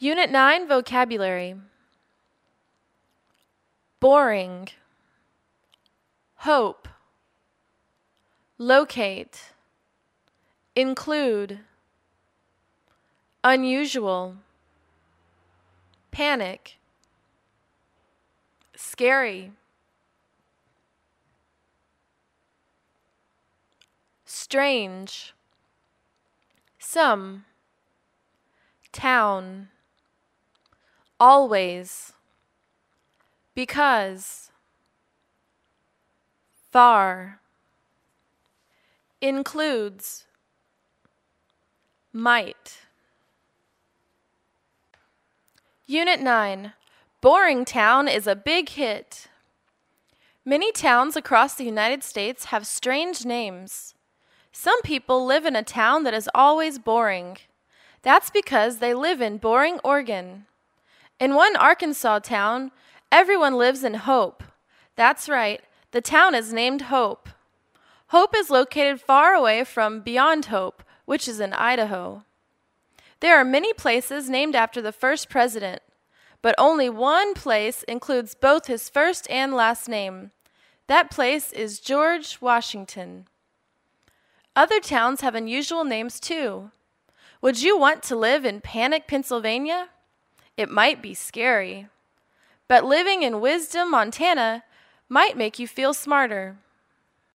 Unit 9 Vocabulary. Boring. Hope. Locate. Include. Unusual. Panic. Scary. Strange. Some. Town. Always. Because. Far. Includes. Might. Unit 9. Boring Town is a big hit. Many towns across the United States have strange names. Some people live in a town that is always boring. That's because they live in Boring, Oregon. In one Arkansas town, everyone lives in Hope. That's right, the town is named Hope. Hope is located far away from Beyond Hope, which is in Idaho. There are many places named after the first president, but only one place includes both his first and last name. That place is George Washington. Other towns have unusual names too. Would you want to live in Panic, Pennsylvania? It might be scary. But living in Wisdom, Montana might make you feel smarter.